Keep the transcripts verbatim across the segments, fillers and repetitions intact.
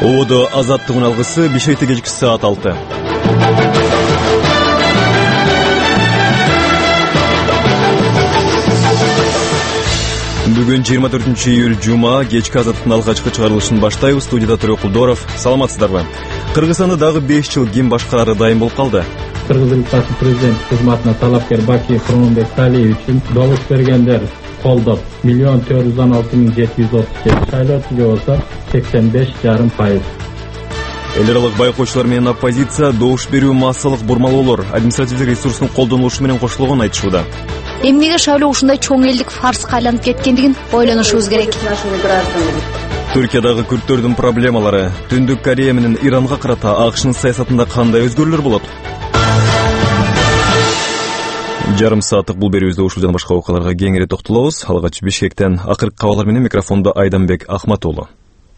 Оодо азаттыгын алгысы Бишкекте кечки саат алты. Бүгүн жыйырма төртүнчү июль жума кечки азаттыктын алгачкы чыгарылышын баштайбыз. Студияда Төрөкулдоров. Саламатсыздарбы? Кыргызстанды дагы беш жыл ким башкарары дайым болуп калды. Кыргыз Республикасы президент кызматына талапкер Бакиев Курманбек Талиев үчүн добуш бергендер колдоп миллион төрт жүз он алты миң жети жүз отуз жети шайлоочу болсо сексен беш жарым пайыз. Эл аралык байкоочулар менен оппозиция добуш берүү массалык бурмалоолор административдик ресурстун колдонулушу менен кошулгонун айтышууда. Эмнеге шайлоо ушундай чоң элдик фарска айланып кеткендигин ойлонушубуз керек. Түркиядагы күрттөрдүн проблемалары, Түндүк Корея менен Иранга карата АКШнын саясатында кандай өзгөрүүлөр болот? Жарым сааттык бул берүүбүздө ушул жана башка окуяларга кеңири токтолобуз. Алгач Бишкектен акыркы кабарлар менен микрофондо Айданбек Ахматуулу.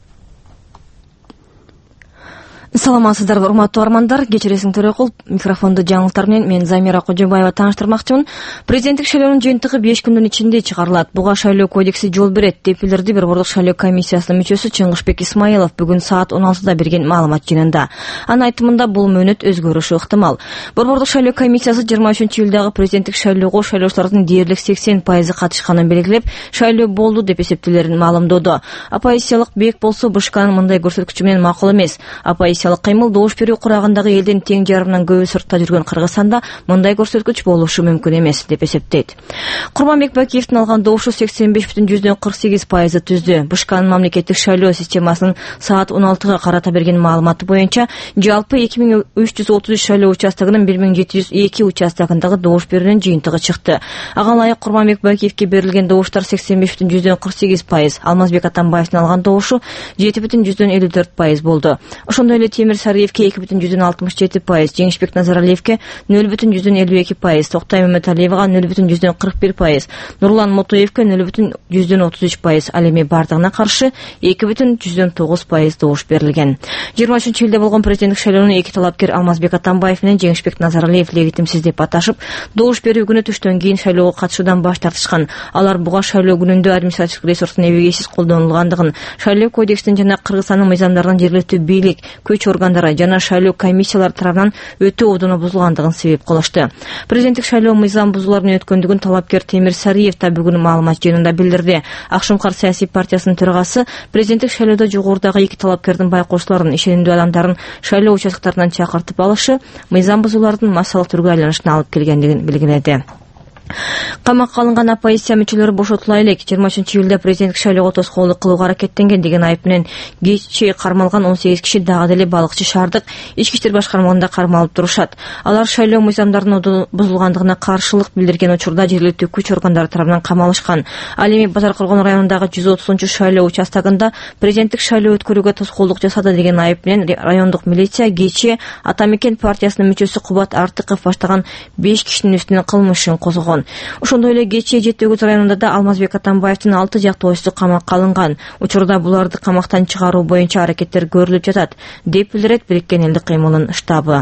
Саламатсыздарбы, урматтуу армандар. Кечиресиң Төрөкул, микрофонду жаңылыктар менен мен Замира Кожобаева тааныштырмакчымын. Президенттик шайлоонун жыйынтыгы беш күндүн ичинде чыгарылат. Буга шайлоо кодекси жол берет деп билдирди бир бордук шайлоо комиссиясынын мүчөсү Чыңгышбек Исмаилов бүгүн саат он алтыда берген маалымат жыйынында. Анын айтымында бул мөөнөт өзгөрүшү ыктымал. Борбордук шайлоо комиссиясы жыйырма үчүнчү июлдагы президенттик шайлоого шайлоочулардын дээрлик сексен пайызы катышканын белгилеп, шайлоо болду деп эсептелерин маалымдоодо. Оппозициялык бек болсо БШКнын мындай көрсөткүчү менен макул эмес. Оппозициялык кыймыл добуш берүү курагындагы элдин тең жарымынан көбү сыртта жүргөн Кыргызстанда мындай көрсөткүч болушу мүмкүн эмес деп эсептейт. Курманбек Бакиевдин алган добушу сексен беш бүтүн жүздөн кырк сегиз пайызды түздү. БШКнын мамлекеттик шайлоо системасынын саат он алтыга карата берген маалыматы боюнча жалпы эки миң үч жүз отуз үч шайлоо участогунун бир миң жети жүз эки участогундагы добуш берүүнүн жыйынтыгы чыкты. Ага ылайык Курманбек Бакиевге берилген добуштар сексен беш бүтүн жүздөн кырк сегиз пайыз, Алмазбек Атамбаевдин алган добушу жети бүтүн жүздөн элүү төрт пайыз болду. Ошондой эле Темир Сариевке эки бүтүн жүздөн алтымыш жети пайыз, Жеңишбек Назаралиевке нөл бүтүн жүздөн элүү эки пайыз, Токтай Маматалиевага нөл бүтүн жүздөн кырк бир пайыз, Нурлан Мотоевке нөл бүтүн жүздөн отуз үч пайыз, ал эми бардыгына каршы эки бүтүн жүздөн тогуз пайыз добуш берилген. жыйырма үчүнчү июлда болгон президенттик шайлоонун эки талапкер Алмазбек Атамбаев менен Жеңишбек Назаралиев легитимсиз деп аташып, добуш берүү күнү түштөн кийин шайлоого катышуудан баш тартышкан. Алар буга шайлоо күнүндө административдик ресурстун эбегейсиз колдонулгандыгын, шайлоо кодексинин жана Кыргызстандын мыйзамдарынын жергиликтүү бийлик, көч органдары жана шайлоо комиссиялары тарабынан өтө одоно бузулгандыгын себеп кылышты. Президенттик шайлоо мыйзам бузуулар менен өткөндүгүн талапкер Темир Сариев да бүгүн маалымат жыйынында билдирди. Акшумкар саясий партиясынын төрагасы президенттик шайлоодо жогорудагы эки талапкердин байкоочуларын, ишенимдүү адамдарын шайлоо участоктарынан чакыртып алышы мыйзам бузуулардын массалык түргө айланышына алып келгендигин белгиледи. Камакка алынган оппозиция мүчөлөрү бошотула элек. жыйырма үчүнчү июлда президенттик шайлоого тоскоолдук кылууга аракеттенген деген айып менен кечээ кармалган он сегиз киши дагы деле балыкчы шаардык ички иштер башкармалыгында кармалып турушат. Алар шайлоо мыйзамдарынын бузулгандыгына каршылык билдирген учурда жергиликтүү күч органдары тарабынан камалышкан. Ал эми Базар Коргон районундагы жүз отузунчу шайлоо участогунда президенттик шайлоо өткөрүүгө тоскоолдук жасады деген айып менен райондук милиция кечээ Ата Мекен партиясынын мүчөсү Кубат Артыков баштаган беш кишинин үстүнө кылмыш ишин козгогон. Ошондой эле кечээ Жети Өгүз районунда да Алмазбек Атамбаевдин алты жактоочусу камакка алынган. Учурда буларды камактан чыгаруу боюнча аракеттер көрүлүп жатат, деп билдирет Бириккен элдик кыймылдын штабы.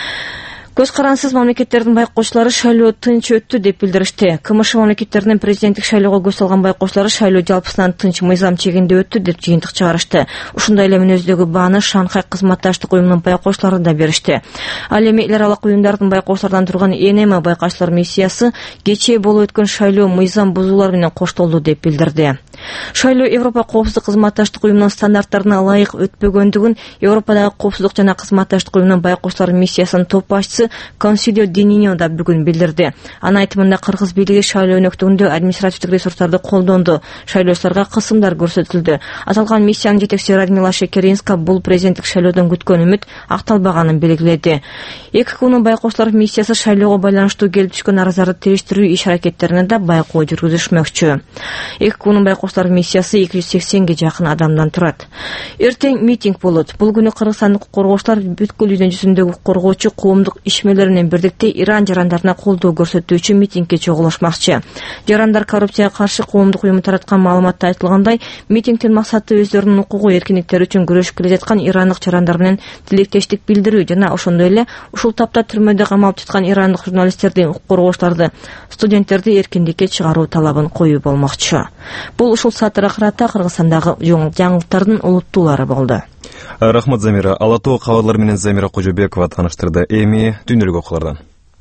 Көз карансыз мамлекеттердин байкоочулары шайлоо тынч өттү деп билдиришти. КМШ мамлекеттеринин президенттик шайлоого көз салган байкоочулары шайлоо жалпысынан тынч мыйзам чегинде өттү деп жыйынтык чыгарышты. Ушундай эле мүнөздөгү бааны Шанхай кызматташтык уюмунун байкоочулары да беришти. Ал эми эл аралык уюмдардын байкоочулардан турган ЭНМ байкаучулар миссиясы кечээ болуп өткөн шайлоо мыйзам бузуулар менен коштолду деп билдирди. Шайлоо Европа коопсуздук кызматташтык уюмунун стандарттарына ылайык өтпөгөндүгүн Европадагы коопсуздук жана кызматташтык уюмунун байкоочулар миссиясынын топ башчысы Консилио Дининьо да бүгүн билдирди. Анын айтымында Кыргыз бийлиги шайлоо өнөктүгүндө административдик ресурстарды колдонду, шайлоочуларга кысымдар көрсөтүлдү. Аталган миссиянын жетекчиси Радмила Шекеринска бул президенттик шайлоодон күткөн үмүт акталбаганын белгиледи. ЭККнын байкоочулар миссиясы шайлоого байланыштуу келип түшкөн арыздарды териштирүү иш аракеттерине да байкоо жүргүзүшмөкчү. ЭККнын байкоочулар миссиясы эки жүз сексенге жакын адамдан турат. Эртең митинг болот. Бул күнү кыргызстандык коргоочулар бүткүл үй жүзүндөгү коргоочу коомдук ишмерлер менен бирдикте Иран жарандарына колдоо көрсөтүү үчүн митингге чогулушмакчы. Жарандар коррупцияга каршы коомдук уюму тараткан маалыматта айтылгандай, митингдин максаты өздөрүнүн укугу эркиндиктери үчүн күрөшүп келе жаткан ирандык жарандар менен тилектештик билдирүү жана ошондой эле ушул тапта түрмөдө камалып жаткан ирандык журналисттерди, укук коргоочуларды, студенттерди эркиндикке чыгаруу талабын коюу болмокчу. Бул ушул сааттарга карата Кыргызстандагы жаңылыктардын улуттуулары болду. Рахмат Замира. Ала Тоо кабарлары менен Замира Кожобекова тааныштырды. Эми дүйнөлүк окуулардан.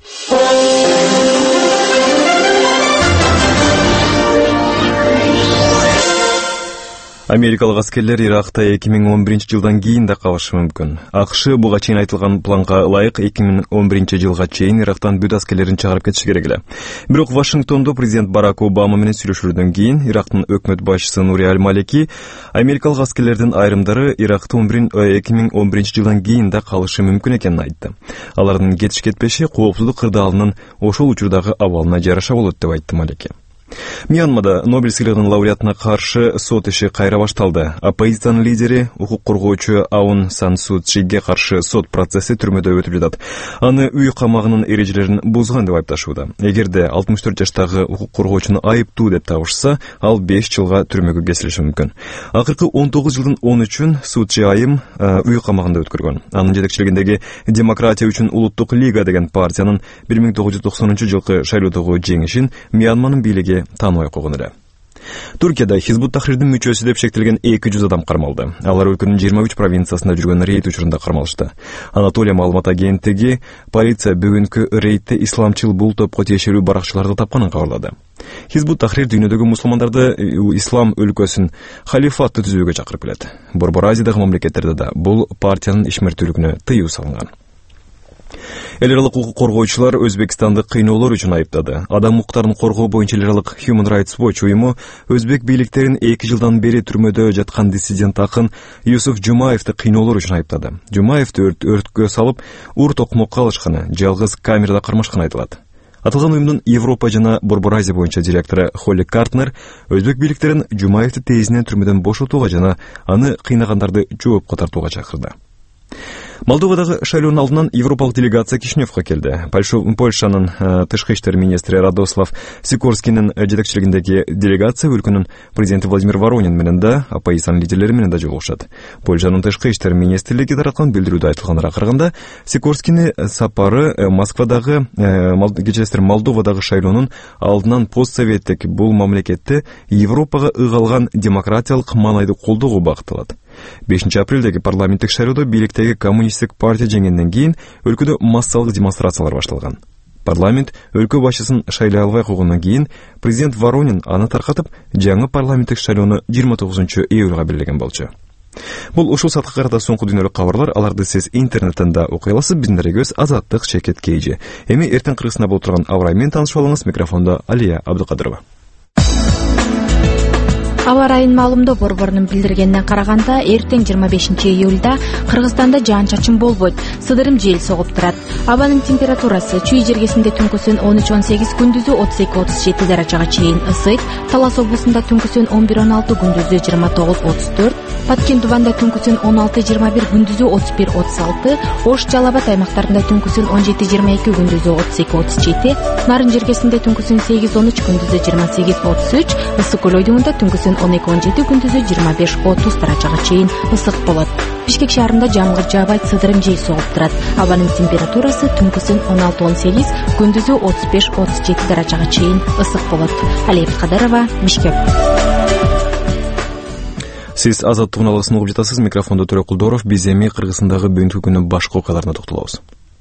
Америкалык аскерлер Иракта эки миң он биринчи жылдан кийин да калышы мүмкүн. АКШ буга чейин айтылган планга ылайык эки миң он биринчи жылга чейин Ирактан бүт аскерлерин чыгарып кетиши керек эле. Бирок Вашингтондо президент Барак Обама менен сүйлөшүүдөн кийин Ирактын өкмөт башчысы Нури Аль-Малики америкалык аскерлердин айрымдары Иракта эки миң он биринчи жылдан кийин да калышы мүмкүн экенин айтты. Алардын кетиш кетпеши коопсуздук кырдаалынын ошол учурдагы абалына жараша болот деп айтты Малики. Мьянмада Нобель сыйлыгынын лауреатына каршы сот иши кайра башталды. Оппозициянын лидери, укук коргоочу Аун Сан Су Чиге каршы сот процесси түрмөдө өтүп жатат. Аны үй камагынын эрежелерин бузган деп айыпташууда. Эгерде алтымыш төрт жаштагы укук коргоочуну айыптуу деп табышса, ал беш жылга түрмөгө кесилиши мүмкүн. Акыркы он тогуз жылдын он үчүн Су Чи айым үй камагында өткөргөн. Анын жетекчилигиндеги Демократия үчүн улуттук лига деген партиянын бир миң тогуз жүз токсонунчу жылкы шайлоодогу жеңишин Мьянманын бийлиги тааныбай койгон эле. Туркияда Хизбут Тахрирдин мүчөсү деп шектелген эки жүз адам кармалды. Алар өлкөнүн жыйырма үч провинциясында жүргөн рейд учурунда кармалышты. Анатолия маалымат агенттиги полиция бүгүнкү рейдте исламчыл бул топко тиешелүү баракчыларды тапканын кабарлады. Хизбут Тахрир дүйнөдөгү мусулмандарды ислам өлкөсүн халифатты түзүүгө чакырып келет. Борбор Азиядагы мамлекеттерде да бул партиянын ишмердүүлүгүнө тыюу салынган. Эл аралык укук коргоочулар Өзбекстанды кыйноолор үчүн айыптады. Адам укуктарын коргоо боюнча эл аралык Human Rights Watch уюму өзбек бийликтерин эки жылдан бери түрмөдө жаткан диссидент акын Юсуф Жумаевди кыйноолор үчүн айыптады. Жумаевди өрткө салып, ур токмокко алышканы, жалгыз камерада кармашканы айтылат. Аталган уюмдун Европа жана Борбор Азия боюнча директору Холли Картнер өзбек бийликтерин Жумаевди тезинен түрмөдөн бошотууга жана аны кыйнагандарды жоопко тартууга чакырды. Молдовадагы шайлоонун алдынан европалык делегация Кишиневго келди. Польшанын тышкы иштер министри Радослав Сикорскинин жетекчилигиндеги делегация өлкөнүн президенти Владимир Воронин менен да, оппозициянын лидерлери менен да жолугушат. Польшанын тышкы иштер министрлиги тараткан билдирүүдө айтылганына караганда, Сикорскини сапары Москвадагы кечээсир Молдовадагы шайлоонун алдынан постсоветтик бул мамлекетти Европага ыгалган демократиялык маанайды колдоого багытталат. бешинчи апрелдеги парламенттик шайлоодо бийликтеги коммунисттик партия жеңгенден кийин өлкөдө массалык демонстрациялар башталган. Парламент өлкө башчысын шайлай албай койгондон кийин президент Воронин аны таркатып, жаңы парламенттик шайлоону жыйырма тогузунчу июлга белгилеген болчу. Бул ушул саатка карата соңку дүйнөлүк кабарлар. Аларды сиз интернеттен да окуй аласыз. Биздин дарегибиз Азаттык Шекет Кейжи. Эми эртең кыргызстанда болуп турган аба ырайы менен таанышып алыңыз. Микрофондо Алия Абдыкадырова. Аба ырайынын маалымдоо борборунун билдиргенине караганда, эртең жыйырма бешинчи июлда Кыргызстанда жаан-чачын болбойт, сыдырым жел согуп турат. Абанын температурасы чүй жергесинде түнкүсүн он үч он сегиз, күндүзү отуз эки отуз жети даражага чейин ысыйт. Талас облусунда түнкүсүн он бир он алты, күндүзү жыйырма тогуз отуз төрт, Паткин Туванда түнкүсүн он алты жыйырма бир, күндүзү отуз бир отуз алты, Ош Жалал Абад аймактарында түнкүсүн он жети жыйырма эки, күндүзү отуз эки отуз жети, Нарын жергесинде түнкүсүн сегиз он үч, күндүзү жыйырма сегиз отуз үч, Ысык көл ойдугунда түнкүсүн он эки он жети, күндүзү жыйырма беш отуз даражага чейин ысык болот. Бишкек шаарында жамгыр жаабайт, сыдырым жел согуп турат. Абанын температурасы түнкүсүн он алты он сегиз, күндүзү отуз беш отуз жети даражага чейин ысык болот. Алия Абдыкадырова, Бишкек. Сиз Азаттык алгысын угуп жатасыз. Микрофондо Төрө Кулдоров. Биз эми Кыргызстандагы бүгүнкү күнүн башка окуяларына токтолобуз.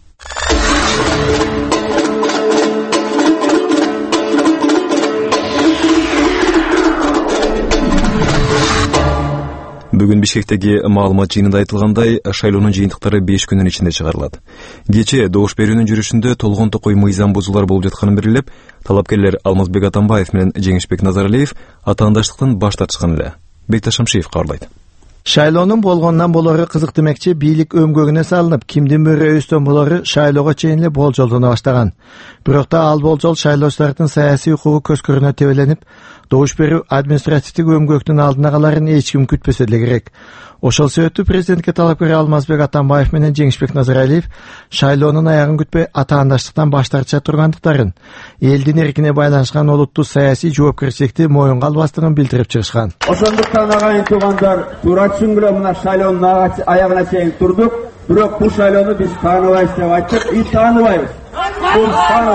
Бүгүн Бишкектеги маалымат жыйынында айтылгандай, шайлоонун жыйынтыктары беш күнүн ичинде чыгарылат. Кечээ добуш берүүнүн жүрүшүндө толгон токой мыйзам бузуулар болуп жатканын белгилеп, талапкерлер Алмазбек Атамбаев менен Жеңишбек Назаралиев атаандаштыктан баш тартышкан эле. Бекташ Шамшиев кабарлайт. Шайлоонун болгондон болору кызык демекчи, бийлик өмгөгүнө салынып, кимдин мөрө өстөн болору шайлоого чейин эле болжолдоно баштаган. Бирок да ал болжол шайлоочулардын саясий укугу көскөрүнө тебеленип, добуш берүү административдик өмгөктүн алдына каларын эч ким күтпөсө деле керек. Ошол себептүү президентке талапкер Алмазбек Атамбаев менен Жеңишбек Назаралиев шайлоонун аягын күтпөй атаандаштыктан баш тартыша тургандыктарын, элдин эркине байланышкан олуттуу саясий жоопкерчиликти моюнга албастыгын билдирип чыгышкан. Ошондуктан агайын туугандар, туура түшүнгүлө мына шайлоонун аягына чейин турдук, бирок бул шайлоону биз тааныбайбыз деп айттык, и тааныбайбыз. Бул тааныбайбыз.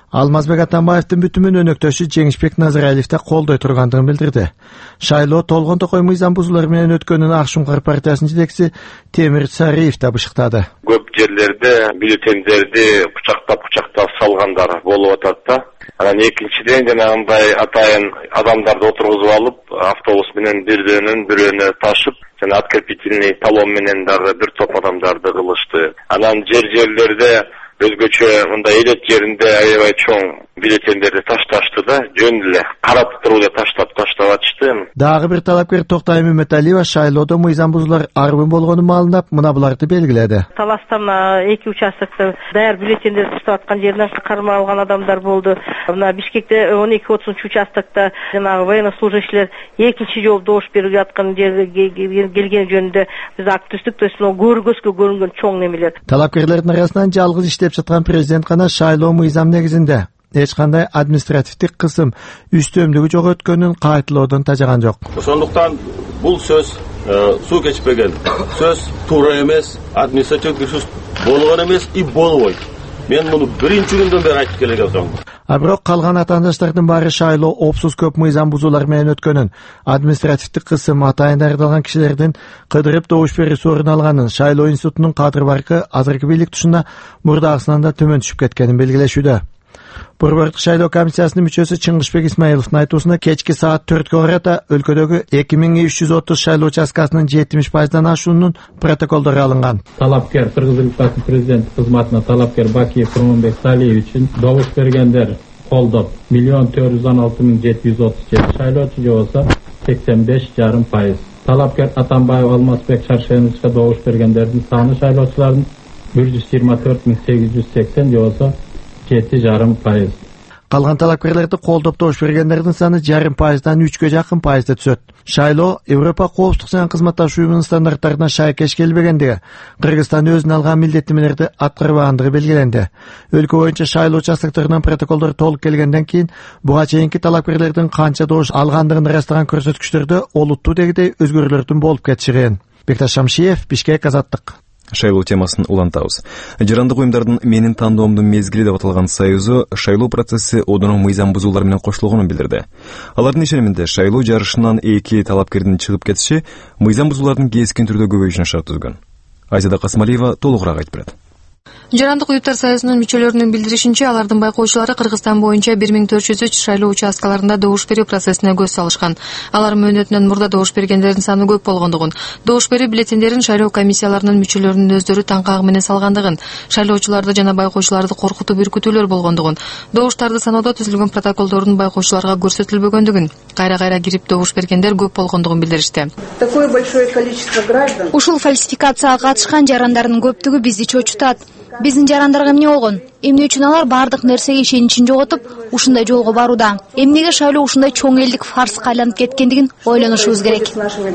Алмазбек Атамбаевдин бүтүмүн өнөктөшү Жеңишбек Назаралиев да колдой тургандыгын билдирди. Шайлоо толгондо кой мыйзам бузуулар менен өткөнүн Ак Шуңкар партиясынын жетекчиси Темир Сариев да бышыктады. Көп жерлерде бюллетендерди кучактап кучактап салгандар болуп атат да. Анан экинчиден жанагындай атайын адамдарды отургузуп алып, автобус менен бирөөнүн бирөөнө ташып, жана открепительный талон менен дагы бир топ адамдарды кылышты. Анан жер-жерлерде өзгөчө мындай элет жеринде аябай чоң бюллетендерди ташташты да, жөн эле карап туруп эле таштап таштап атышты. Дагы бир талапкер Токтай Мөмөталиева шайлоодо мыйзам бузуулар арбын болгонун маалындап, мына буларды белгиледи. Таласта эки участокто даяр бюллетендерди таштап аткан жерден кармап алган адамдар болду. Мына Бишкекте он эки отузунчу участокто жанагы военнослужащийлер экинчи жолу добуш берип жаткан жерге келген жөнүндө биз акт түздүк. То есть көргөзгө көрүнгөн чоң немелер. Талапкерлердин арасынан жалгыз иштеп жаткан президент гана шайлоо мыйзам негизинде эч кандай административдик кысым, үстөмдүгү жок өткөнүн кайталоодон тажаган жок. Ошондуктан бул сөз суу кечпеген сөз, туура эмес, административдик сөз болгон эмес и болбойт. Мен муну биринчи күндөн бери айтып келем. А бирок калган атаандаштардын баары шайлоо опсуз көп мыйзам бузуулар менен өткөнүн, административдик кысым, атайын дайындалган кишилердин кыдырып добуш берүү сорун алганын, шайлоо институтунун кадыр баркы азыркы бийлик тушуна мурдагысынан да төмөн түшүп кеткенин белгилешүүдө. Борбордук шайлоо комиссиясынын мүчөсү Чыңгызбек Исмаиловдун айтуусунда кечки саат төрткө карата өлкөдөгү эки миң үч жүз отуз шайлоо участкасынын жетимиш пайыздан ашуунун протоколдору алынган. Талапкер Кыргыз Республикасынын президенти кызматына талапкер Бакиев Курманбек Салиев үчүн добуш бергендер колдоп миллион төрт жүз он алты миң жети жүз отуз жети шайлоочу же болсо сексен беш жарым пайыз. Талапкер Атамбаев Алмазбек Шаршеновичке добуш бергендердин саны шайлоочулардын бир жүз жыйырма төрт миң сегиз жүз сексен же болсо жети жарым пайыз. Калган талапкерлерди колдоп добуш бергендердин саны жарым пайыздан үчкө жакын пайызда түзөт. Шайлоо Европа коопсуздук жана кызматташуу уюмунун стандарттарына шайкеш келбегендиги, Кыргызстан өзүнө алган милдеттенмелерди аткарбагандыгы белгиленди. Өлкө боюнча шайлоо участоктарынын протоколдору толук келгенден кийин буга чейинки талапкерлердин канча добуш алгандыгын ырастаган көрсөткүчтөрдө олуттуу дегидей өзгөрүүлөрдүн болуп кетиши кыйын. Бекташ Шамшиев, Бишкек, Азаттык. Шайлоо темасын улантабыз. Жарандык уюмдардын менин тандоомдун мезгили деп аталган союзу шайлоо процесси одоно мыйзам бузуулар менен коштулгонун билдирди. Алардын ишениминде шайлоо жарышынан эки талапкердин чыгып кетиши мыйзам бузуулардын кескин түрдө көбөйүшүнө шарт түзгөн. Айзада Касмалиева толугураак айтып берет. Жарандык уюмдар союзунун мүчөлөрүнүн билдиришинче, алардын байкоочулары Кыргызстан боюнча бир миң төрт жүз үч шайлоо участкаларында добуш берүү процессине көз салышкан. Алар мөөнөтүнөн мурда добуш бергендердин саны көп болгондугун, добуш берүү бюллетендерин шайлоо комиссияларынын мүчөлөрүнүн өздөрү таң кагы менен салгандыгын, шайлоочуларды жана байкоочуларды коркутуп үркүтүүлөр болгондугун, добуштарды саноодо түзүлгөн протоколдордун байкоочуларга көрсөтүлбөгөндүгүн, кайра-кайра кирип добуш бергендер көп болгондугун билдиришти. Такое большое количество граждан. Ушул фальсификацияга катышкан жарандардын көптүгү бизди чочутат. Биздин жарандарга эмне болгон? Эмне үчүн алар бардык нерсеге ишеничин жоготуп, ушундай жолго барууда? Эмнеге шайлоо ушундай чоң элдик фарска айланып кеткендигин ойлонушубуз керек.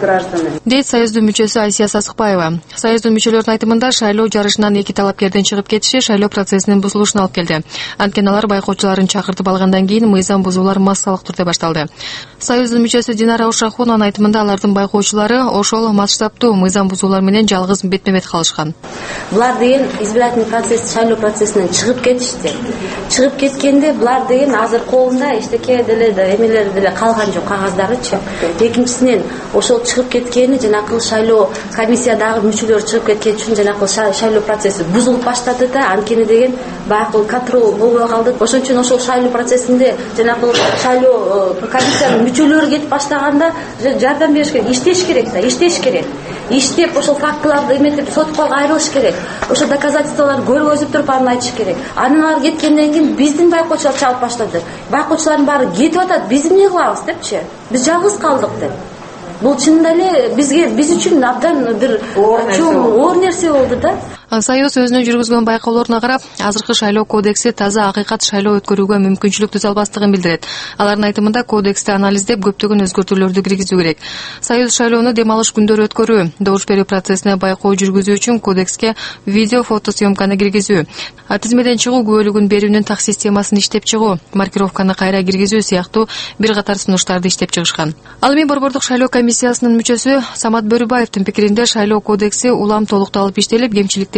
Дейт союздун мүчөсү Айсия Сасыкбаева. Союздун мүчөлөрүнүн айтымында шайлоо жарышынан эки талапкердин чыгып кетиши шайлоо процессинин бузулушуна алып келди. Анткени алар байкоочуларын чакыртып алгандан кийин мыйзам бузуулар массалык түрдө башталды. Союздун мүчөсү Динара Ушахунованын айтымында алардын байкоочулары ошол масштабтуу мыйзам бузуулар менен жалгыз бетме-бет калышкан. Булар деген избирательный процесс, шайлоо процессинен чыгып кетишти. Чыгып кеткенде булар деген азыр колунда эчтеке деле эмелер деле калган жок, кагаздарычы. Экинчисинен ошол чыгып кеткени жанакы шайлоо комиссиядагы мүчөлөр чыгып кеткен үчүн жанакы шайлоо процесси бузулуп баштады да, анткени деген баягы контрол болбой калды. Ошон үчүн ошол шайлоо процессинде жанакы шайлоо комиссиянын мүчөлөрү кетип баштаганда жардам бериш керек, иштеш керек да, иштеш керек. Иштеп ошол фактыларды эметип сотко кайрылыш керек. Ошол доказательстволорду көргөзүп туруп аны айтыш керек. Анан алар кеткенден кийин биздин байкоочулар чалып баштады. Байкоочулардын баары кетип атат, биз эмне кылабыз депчи? Биз жалгыз калдык деп. Бул чынында эле бизге биз үчүн абдан бир чоң оор нерсе болду да. Союз өзүнүн жүргүзгөн байкоолоруна карап, азыркы шайлоо кодекси таза акыйкат шайлоо өткөрүүгө мүмкүнчүлүк түзө албастыгын билдирет. Алардын айтымында кодексти анализдеп көптөгөн өзгөртүүлөрдү киргизүү керек. Союз шайлоону дем алыш күндөрү өткөрүү, добуш берүү процессине байкоо жүргүзүү үчүн кодекске видео фото съемканы киргизүү, тизмеден чыгуу күбөлүгүн берүүнүн так системасын иштеп чыгуу, маркировканы кайра киргизүү сыяктуу бир катар сунуштарды иштеп чыгышкан. Ал эми борбордук шайлоо комиссиясынын мүчөсү Самат Бөрүбаевдин пикиринде шайлоо кодекси улам толукталып иштелип, кемчиликтер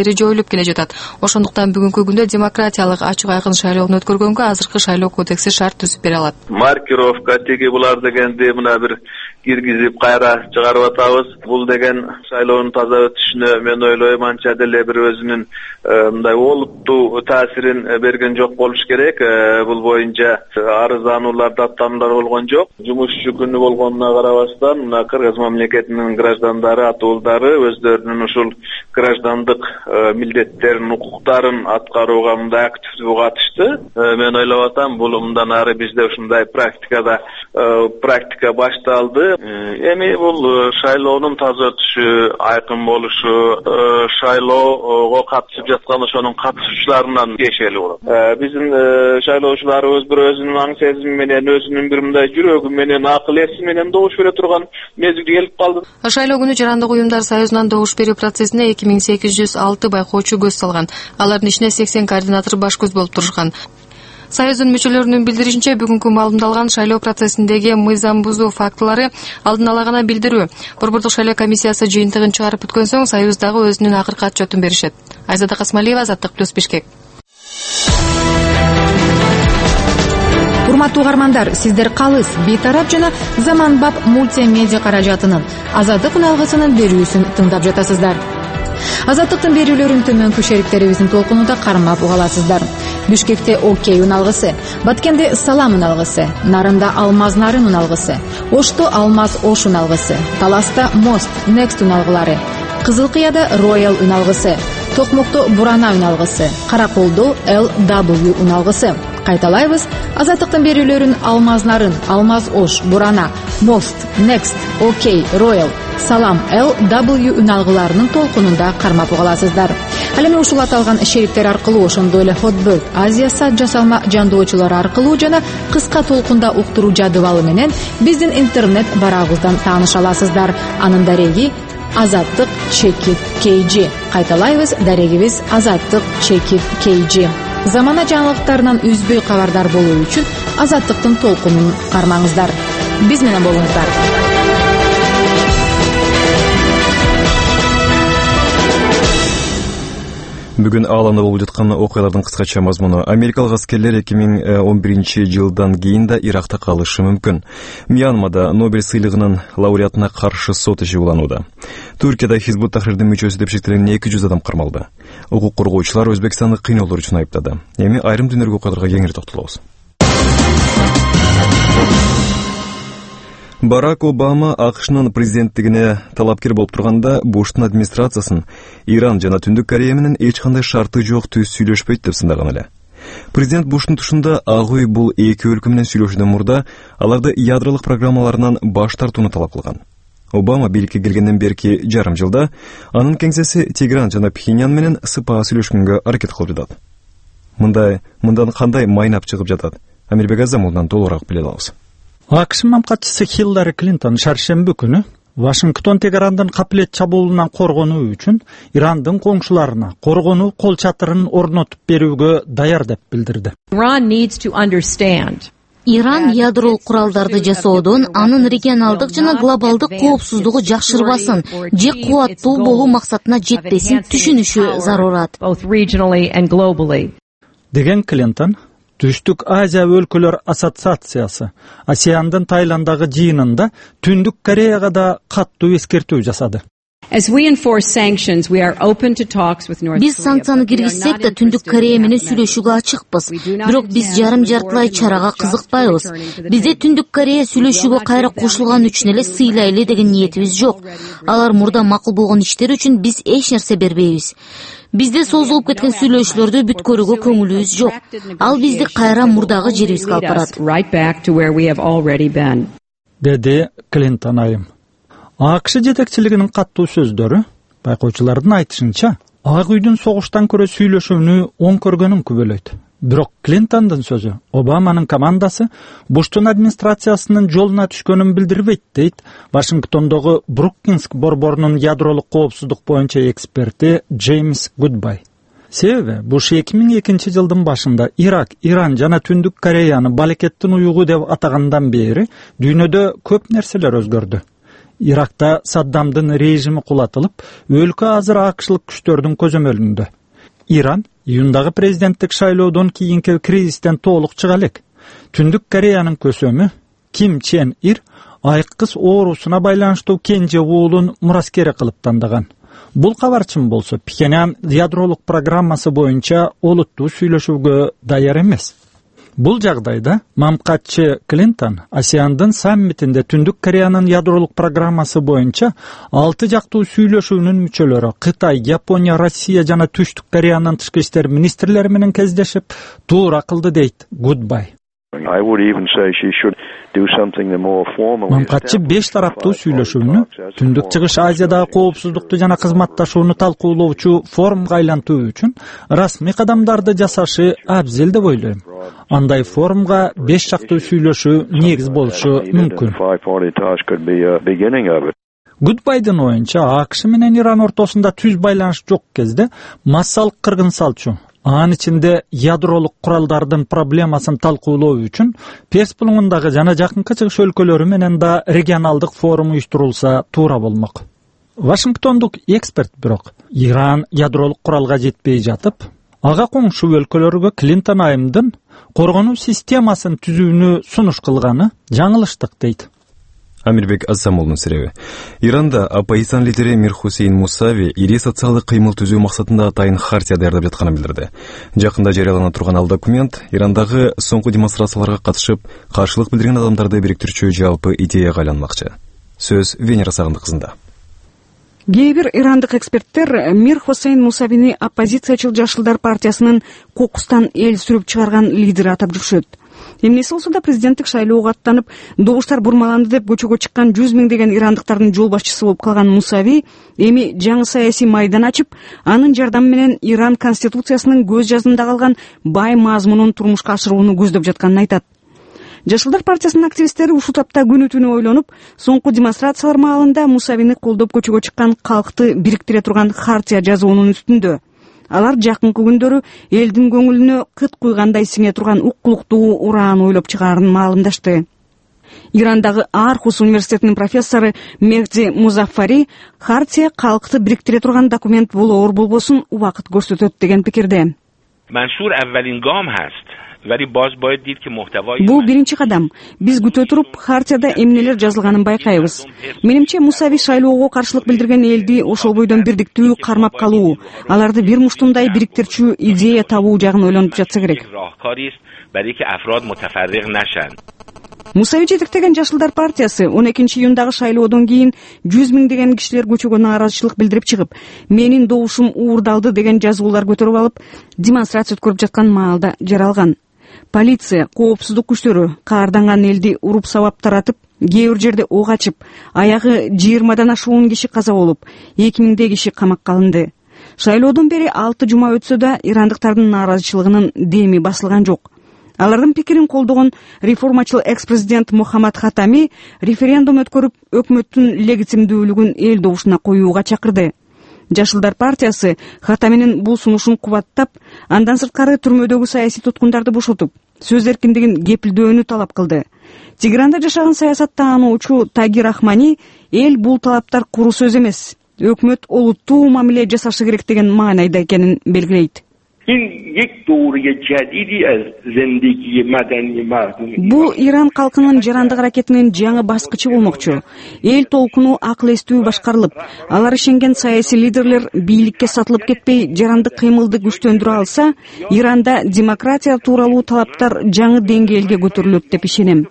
бери жоюлуп келе жатат. Ошондуктан бүгүнкү күндө демократиялык ачык айкын шайлоону өткөргөнгө азыркы шайлоо кодекси шарт түзүп бере алат. Маркировка теги булар дегенди мына бир киргизип кайра чыгарып атабыз. Бул деген шайлоонун таза өтүшүнө мен ойлойм анча деле бир өзүнүн мындай олуттуу таасирин берген жок болуш керек. Бул боюнча арыздануулар, даттануулар болгон жок. Жумушчу күнү болгонуна карабастан мына Кыргыз мамлекетинин граждандары, атуулдары өздөрүнүн ушул граждандык милдеттерин, укуктарын аткарууга мындай активдүү катышты. Мен ойлоп атам, бул мындан ары бизде ушундай практикада практика башталды. Эми бул шайлоонун таза өтүшү, айкын болушу, шайлоого катышып жаткан ошонун катышуучуларынан кешели болот. Биздин шайлоочуларыбыз бир өзүнүн аң сезими менен, өзүнүн бир мындай жүрөгү менен, акыл эси менен добуш бере турган мезгил келип калды. Шайлоо күнү Жарандык уюмдар союзунан добуш берүү процессине эки миң сегиз жүз алты байкоочу көз салган. Алардын ичинде сексен координатор баш көз болуп турушкан. Союздун мүчөлөрүнүн билдиришинче, бүгүнкү маалымдалган шайлоо процессиндеги мыйзам бузуу фактылары алдын ала гана билдирүү. Борбордук шайлоо комиссиясы жыйынтыгын чыгарып бүткөн соң Союз дагы өзүнүн акыркы отчетун беришет. Айзада Касмалиева, Азаттык плюс Бишкек. Урматтуу угармандар, сиздер Калыс, Бейтарап жана Заманбап мультимедиа каражатынын Азаттык үналгысынын берүүсүн тыңдап жатасыздар. Азаттыктын берүүлөрүн төмөнкү шериктерибиздин толкунунда кармап угаласыздар. Бишкекте Окей үналгысы, Баткенде Салам үналгысы, Нарында Алмаз Нарын үналгысы, Ошто Алмаз Ош үналгысы, Таласта Мост Next үналгылары, Кызылкыяда Royal үналгысы, Токмокто Бурана үналгысы, Караколдо Эл дабл ю үналгысы. Кайталайбыз, Азаттыктын берүүлөрүн Алмаз Нарын, Алмаз Ош, Бурана, Мост, Next, Окей, Royal, Салам, Эл дабл ю үналгыларынын толкунунда кармап угаласыздар. Ал эми ушул аталган шериктер аркылуу, ошондой эле Hotbird, Азия сат жасалма жандоочулары аркылуу жана кыска толкунда уктуруу жадыбалы менен биздин интернет барагыбыздан тааныша аласыздар. Анын дареги Азаттык чекит кей джи. Кайталайбыз, дарегибиз Азаттык чекит кей джи. Замана жаңылыктарынан үзбөй кабардар болуу үчүн Азаттыктын толкунун кармаңыздар. Биз менен болуңуздар. Бүгүн ааланда болуп жаткан окуялардын кыскача мазмуну: Америкалык аскерлер эки миң он биринчи жылдан кийин да Иракта калышы мүмкүн. Мьянмада Нобель сыйлыгынын лауреатына каршы сот иши уланууда. Туркияда Хизбут Тахрирдин мүчөсү деп шектелген эки жүз адам кармалды. Укук коргоочулар Өзбекстанды кыйноолор үчүн айыптады. Эми айрым дүнөргө окуяларга кеңири токтолобуз. Барак Обама АКШнын президенттигине талапкер болуп турганда Буштун администрациясын Иран жана Түндүк Корея менен эч кандай шарты жок түз сүйлөшпөйт деп сындаган эле. Президент Буштун тушунда Ак үй бул эки өлкө менен сүйлөшүүдөн мурда аларды ядролук программаларынан баш тартууну талап кылган. Обама бийликке келгенден берки жарым жылда анын кеңсеси Тегеран жана Пхеньян менен сыпаа сүйлөшкөнгө аракет кылып жатат. Мындай мындан кандай майнап чыгып жатат? Амирбек Азамулдан толугураак биле алабыз. АКШ мамкатчысы Хиллари Клинтон шаршемби күнү Вашингтон Тегерандын капилет чабуулунан коргонуу үчүн Ирандын коңшуларына коргонуу кол чатырын орнотуп берүүгө даяр деп билдирди. Иран ядролук куралдарды жасоодон анын регионалдык жана глобалдык коопсуздугу жакшырбасын же кубаттуу болуу максатына жетпесин түшүнүшү зарурат деген Клинтон Түштүк Азия өлкөлөр ассоциациясы АСЕАНдын Тайландагы жыйынында Түндүк Кореяга да каттуу эскертүү жасады. Биз санкцияны киргизсек да Түндүк Корея менен сүйлөшүүгө ачыкпыз. Бирок биз жарым жартылай чарага кызыкпайбыз. Бизде Түндүк Корея сүйлөшүүгө кайра кошулган үчүн эле сыйлайлы деген ниетибиз жок. Алар мурда макул болгон иштер үчүн биз эч нерсе бербейбиз. Бизде созулуп кеткен сүйлөшүүлөрдү бүткөрүүгө көңүлүбүз жок. Ал бизди кайра мурдагы жерибизге алып барат. Деди Клинтон айым. АКШ жетекчилигинин каттуу сөздөрү байкоочулардын айтышынча Ак үйдүн согуштан көрө сүйлөшүүнү оң көргөнүн күбөлөйт. Бирок Клинтондун сөзү Обаманын командасы Буштун администрациясынын жолуна түшкөнүн билдирбейт, дейт Вашингтондогу Брукинск борборунун ядролук коопсуздук боюнча эксперти Джеймс Гудбай. Себеби Буш эки миң экинчи жылдын башында Ирак, Иран жана Түндүк Кореяны балекеттин уюгу деп атагандан бери дүйнөдө көп нерселер өзгөрдү. Иракта Саддамдын режими кулатылып, өлкө азыр акшылык күчтөрдүн көзөмөлүндө. Иран июндагы президенттик шайлоодон кийинки кризистен толук чыга элек. Түндүк Кореянын көсөмү Ким Чен Ир айккыс оорусуна байланыштуу кенже уулун мураскери кылып тандаган. Бул кабарчын болсо Пхеньян ядролук программасы боюнча олуттуу сүйлөшүүгө даяр эмес. Бул жагдайда мамкатчы Клинтон Асиандын саммитинде Түндүк Кореянын ядролук программасы боюнча алты жактуу сүйлөшүүнүн мүчөлөрү Кытай, Япония, Россия жана Түштүк Кореянын тышкы иштер министрлери менен кездешип, туура кылды дейт Гудбай. Мамкатчы беш тараптуу сүйлөшүүнү Түндүк Чыгыш Азиядагы коопсуздукту жана кызматташууну талкуулоочу форумга айлантуу үчүн расмий кадамдарды жасашы абзел деп ойлойм. Андай форумга беш жактуу сүйлөшүү негиз болушу мүмкүн. Гудбайдын оюнча АКШ менен Иран ортосунда түз байланыш жок кезде массалык кыргын салчу, анын ичинде ядролук куралдардын проблемасын талкуулоо үчүн Перс булуңундагы жана жакынкы чыгыш өлкөлөрү менен да регионалдык форум уюштурулса туура болмок. Вашингтондук эксперт бирок Иран ядролук куралга жетпей жатып, ага коңшу өлкөлөргө Клинтон айымдын коргонуу системасын түзүүнү сунуш кылганы жаңылыштык дейт. Амирбек Азамулдун себеби. Иранда оппозицион лидери Мир Хусейн Мусави ири социалдык кыймыл түзүү максатында атайын хартия даярдап жатканын билдирди. Жакында жарыялана турган ал документ Ирандагы соңку демонстрацияларга катышып, каршылык билдирген адамдарды бириктирүүчү жалпы идеяга айланмакчы. Сөз Венера Сагындык кызында. Кээ бир ирандык эксперттер Мир Хусейн Мусавини оппозициячыл Жашылдар партиясынын кокустан эл сүрүп чыгарган лидери атап жүрүшөт. Эмнеси болсо да президенттик шайлоого аттанып, добуштар бурмаланды деп көчөгө чыккан жүз миңдеген ирандыктардын жол башчысы болуп калган Мусави эми жаңы саясий майдан ачып, анын жардамы менен Иран конституциясынын көз жазында калган бай мазмунун турмушка ашырууну көздөп жатканын айтат. Жашылдар партиясынын активисттери ушул тапта күнү түнү ойлонуп, соңку демонстрациялар маалында Мусавини колдоп көчөгө чыккан калкты бириктире турган хартия жазуунун үстүндө. Алар жакынкы күндөрү элдин көңүлүнө кыт куйгандай сиңе турган укулуктуу ураан ойлоп чыгаарын маалымдашты. Ирандагы Архус университетинин профессору Мехди Музаффари хартия калкты бириктире турган документ болоор болбосун убакыт көрсөтөт деген пикирде. Мансур аввалин гам хаст. Бул биринчи кадам. Биз күтө туруп, хартияда эмнелер жазылганын байкайбыз. Менимче Мусави шайлоого каршылык билдирген элди ошол бойдон бирдиктүү кармап калуу, аларды бир муштундай бириктирчү идея табуу жагын ойлонуп жатса керек. Мусави жетектеген Жашылдар партиясы он экинчи июндагы шайлоодон кийин жүз миңдеген кишилер көчөгө нааразычылык билдирип чыгып, менин добушум уурдалды деген жазуулар көтөрүп алып, демонстрация өткөрүп жаткан маалда жаралган. Полиция, коопсуздук күчтөрү каарданган элди уруп сабап таратып, кээ бир жерде ок ачып, аягы жыйырмадан ашуун киши каза болуп, эки миңдей киши камакка алынды. Шайлоодон бери алты жума өтсө да ирандыктардын нааразычылыгынын деми басылган жок. Алардын пикирин колдогон реформачыл экс-президент Мухаммад Хатами референдум өткөрүп, өкмөттүн легитимдүүлүгүн эл добушуна коюуга чакырды. Жашылдар партиясы Хатаминин бул сунушун кубаттап, андан сырткары түрмөдөгү саясий туткундарды бошотуп, сөз эркиндигин кепилдөөнү талап кылды. Тегеранда жашаган саясаттаануучу Таги Рахмани эл бул талаптар куру сөз эмес, өкмөт олуттуу мамиле жасашы керек деген маанайда экенин белгилейт. Бул Иран калкынын жарандык аракетинин жаңы баскычы болмокчу. Эл толкуну акыл эстүү башкарылып, алар ишенген саясий лидерлер бийликке сатылып кетпей, жарандык кыймылды күчтөндүрө алса, Иранда демократия тууралуу талаптар жаңы деңгээлге көтөрүлөт деп ишенем.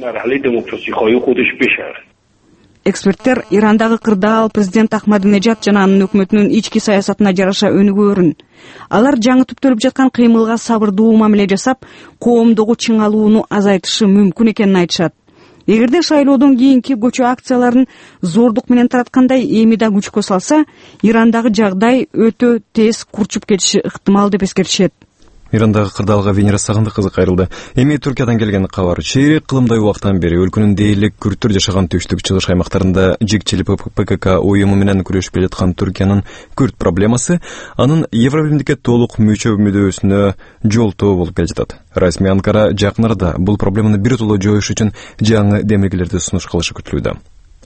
Эксперттер Ирандагы кырдаал президент Ахмадинежад жана анын өкмөтүнүн ички саясатына жараша өнүгөөрүн. Алар жаңы түптөлүп жаткан кыймылга сабырдуу мамиле жасап, коомдогу чыңалууну азайтышы мүмкүн экенин айтышат. Эгерде шайлоодон кийинки көчө акцияларын зордук менен тараткандай эми да күчкө салса, Ирандагы жагдай өтө тез курчуп кетиши ыктымал деп эскертишет. Ирандагы кырдаалга Венера Сагындык кызы кайрылды. Эми Түркиядан келген кабар. Чейрек кылымдай убактан бери өлкөнүн дээрлик күрттөр жашаган түштүк чыгыш аймактарында жикчилип ПКК уюму менен күрөшүп келе жаткан Түркиянын күрт проблемасы анын Евробиримдикке толук мүчө мүдөөсүнө жолтоо болуп келе жатат. Расмий Анкара жакын арада бул проблеманы биртоло жоюш үчүн жаңы демилгелерди сунуш кылышы күтүлүүдө.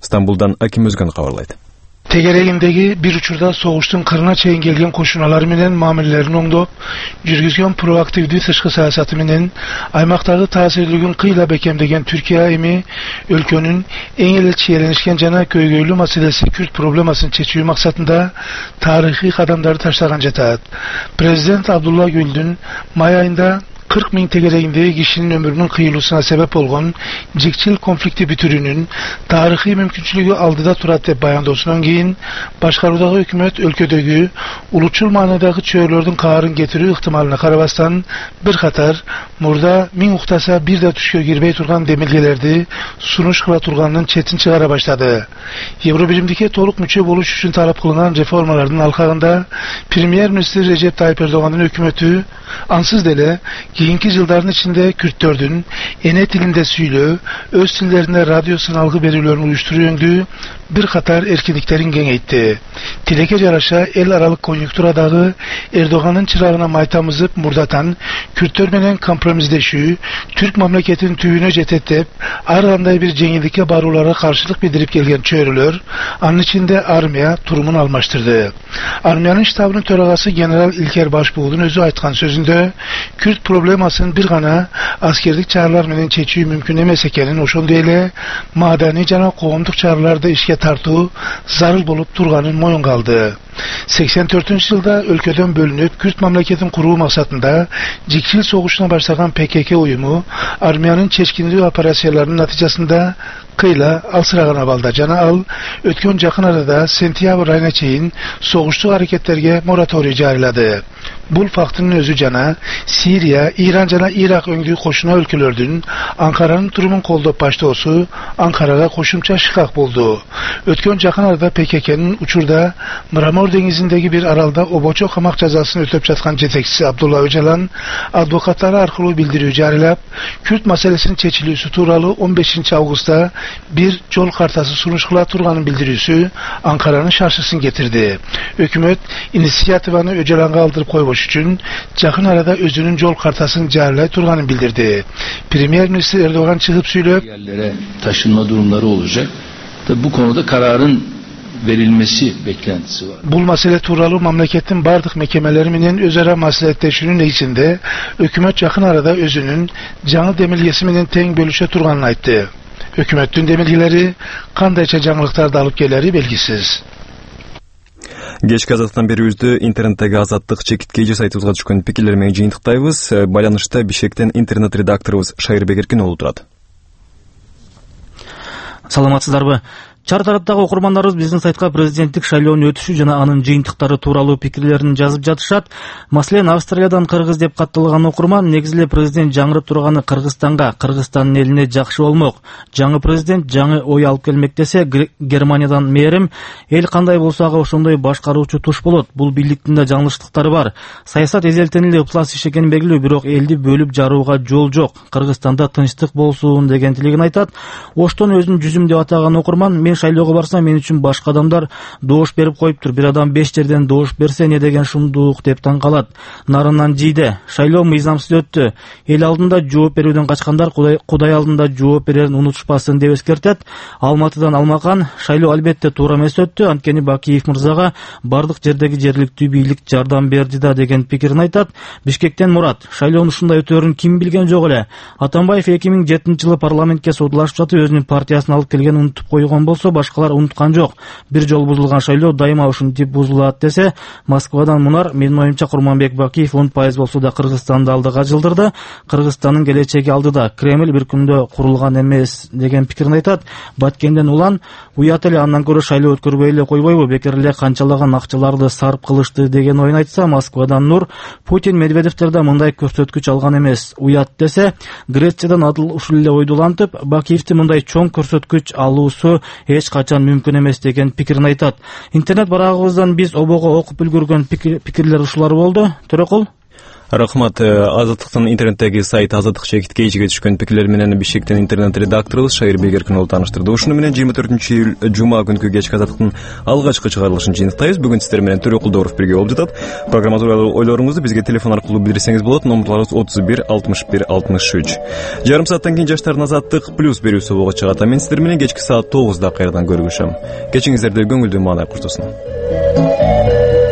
Стамбулдан Аким Өзгөн кабарлайт. Тегерегиндеги bir учурда согуштун кырына чейин келген кошуналар менен мамилелерин оңдоп, жүргүзгөн проактивдүү тышкы саясаты менен аймактагы таасирлигин кыйла бекемдеген Түркия эми өлкөнүн эң эле чиеленишкен жана көйгөйлүү маселеси Күрт проблемасын чечүү максатында тарыхый кадамдарды таштаган жатат. Президент Абдулла Гүлдүн май айында кырк миң тегерегиндеги кишинин өмүрүнүн кыйылуусуна себеп болгон жикчил конфликти бүтүрүүнүн тарыхый мүмкүнчүлүгү алдыда турат деп баяндоосунан кийин башкаруудагы өкмөт өлкөдөгү улутчул маанидагы чөйрөлөрдүн каарын кетирүү ыктымалына карабастан бир катар мурда миң уктаса бир да түшкө кирбей турган демилгелерди сунуш кыла турганынын четин чыгара баштады. Евробиримдикке толук мүчө болуш үчүн талап кылынган реформалардын алкагында премьер-министр Режеп Тайып Эрдогандын өкмөтү ансыз деле кийинки жылдардын ичинде күрттөрдүн эне тилинде сүйлөө, өз тилдеринде радио сыналгы берүүлөрүн уюштуруу өңдүү бир катар эркиндиктерин кеңейтти. Тилекке жараша эл аралык конъюнктурадагы Эрдогандын чырагына май тамызып мурдатан күрттөр менен компромиссдешүү Түрк мамлекетинин түбүнө жетет деп ар кандай бир жеңилдикке барууларга каршылык билдирип келген чөйрөлөр анын ичинде армия турумун алмаштырды. Армиянын штабынын төрагасы генерал Илкер Башбуудун өзү айткан сөзүндө Күрт проблемасын бир гана аскердик чаралар менен чечүү мүмкүн эмес экенин, ошондой эле маданий жана коомдук чараларды ишке тартуу зарыл болуп турганын моюнга алды. сексен төртүнчү жылда өлкөдөн бөлүнүп Күрт мамлекетин куруу максатында жикчил согушуна баштаган Пе Ке Ке уюму армиянын чечкиндүү операцияларынын натыйжасында кыйла алсыраган абалда жана ал өткөн жакын арада сентябрь айына чейин согуштук аракеттерге мораторий жарыйлады. Бул фактынын өзү жана Сирия, Иран жана Ирак өңдүү кошуна өлкөлөрдүн Анкаранын турумун колдоп баштоосу Анкарага кошумча шыкак болду. Өткөн жакын арада Пе Ке Кенин учурда Мрамор деңизиндеги бир аралда обочо камак жазасын өтөп жаткан жетекчиси Абдулла Öcalan адвокаттары аркылуу билдирүү жарыйлап, Күрт маселесинин чечилүүсү тууралуу он бешинчи августта бир жол картасы сунуш кыла турганын билдирүүсү Анкаранын шаршысын кетирди. Өкмөт инициативаны Öcalanга алдырып койбош үчүн жакын арада өзүнүн жол картасын жарылай турганын билдирди. Премьер-министр Erdoğan çıkıp söyleyip yerlere taşınma durumları olacak. Tabi bu konuda kararın verilmesi beklentisi var. Bul mesele tuuralı mamleketin bardık mekemeleri menen özara maslahatleşүүнүн içinde hükümet yakın arada özünün жаңы демилгеси менен тең бөлүшө турганын айтты. Hükümetin demilgeleri кандайча жаңылыктарды алып келери белгисиз. Кеч Казактан берүүбүздү интернеттеги азаттык чекитке жасайтыбызга түшкөн пикирлер менен жыйынтыктайбыз. Байланышта Бишкектен интернет редакторубуз Шайырбек Эркинұлы турат. Саламатсыздарбы? Чар тараптагы окурмандарыбыз биздин сайтка президенттик шайлоонун өтүшү жана анын жыйынтыктары тууралуу пикирлерин жазып жатышат. Маселен, Австралиядан кыргыз деп катталган окурман негизинде президент жаңырып турганы Кыргызстанга, Кыргызстандын элине жакшы болмок. Жаңы президент жаңы ой алып келмек десе, Германиядан мээрим эл кандай болсо ага ошондой башкаруучу туш болот. Бул бийликтин да жаңылыштыктары бар. Саясат эзелтен эле ыплас иш экени белгилүү, бирок элди бөлүп жарууга жол жок. Кыргызстанда тынчтык болсун деген тилегин айтат. Оштон өзүн жүзүм деп атаган окурман: мен шайлоого барсам, мен үчүн башка адамдар добуш берип коюптур. Бир адам беш жерден добуш берсе, не деген шумдук деп таң калат. Нарынан жийди. Шайлоо мыйзамсыз өттү. Эл алдында жооп берүүдөн качкандар Кудай, Кудай алдында жооп берерин унутушпасын деп эскертет. Алматыдан Алмакан: шайлоо албетте туура эмес өттү, анткени Бакиев мырзага бардык жердеги жергиликтүү бийлик жардам берди да деген пикирин айтат. Бишкектен Мурат: шайлоонун ушундай өтөөрүн ким билген жок эле. Атамбаев эки миң жетинчи жылы парламентке содулашып жатып өзүнүн партиясын алып келгенин унутуп койгон болсо, башкалар унуткан жок. Бир жол бузулган шайлоо дайыма ушинтип бузулат десе, Москвадан Мунар: менин оюмча Курманбек Бакиев он пайыз болсо да Кыргызстанды алдыга жылдырды. Кыргызстандын келечеги алдыда. Кремль бир күндө курулган эмес деген пикирин айтат. Баткенден Улан: уят эле, андан көрө шайлоо өткөрбөй эле койбойбу, бекер эле канчалаган акчаларды сарп кылышты деген оюн айтса, Москвадан Нур: Путин Медведевтерде мындай көрсөткүч алган эмес. Уят десе, Грециядан Адыл ушул эле ойду улантып, Бакиевдин мындай чоң көрсөткүч алуусу эч качан мүмкүн эмес деген пикирин айтат. Интернет барагыбыздан биз обого окуп үлгүргөн пикирлер ушулар болду. Төрөкул. Рахмат. Азаттыктын интернеттеги сайт Азаттык чекит кейжиге түшкөн пикирлер менен Бишкектин интернет редакторубуз Шайыр Бегеркин уулу тааныштырды. Ушуну менен жыйырма төртүнчү июль жума күнкү кечки Азаттыктын алгачкы чыгарылышын жыйынтыктайбыз. Бүгүн сиздер менен Төрө Кулдоров бирге болуп жатат. Программа тууралуу ойлоруңузду бизге телефон аркылуу билдирсеңиз болот. Номерларыбыз отуз бир алтымыш бир алтымыш үч. Жарым сааттан кийин жаштардын Азаттык плюс берүүсү болго чыгат. Мен сиздер менен кечки саат тогузда кайрадан көрүшөм. Кечиңиздерде көңүлдүү маанай куртусун.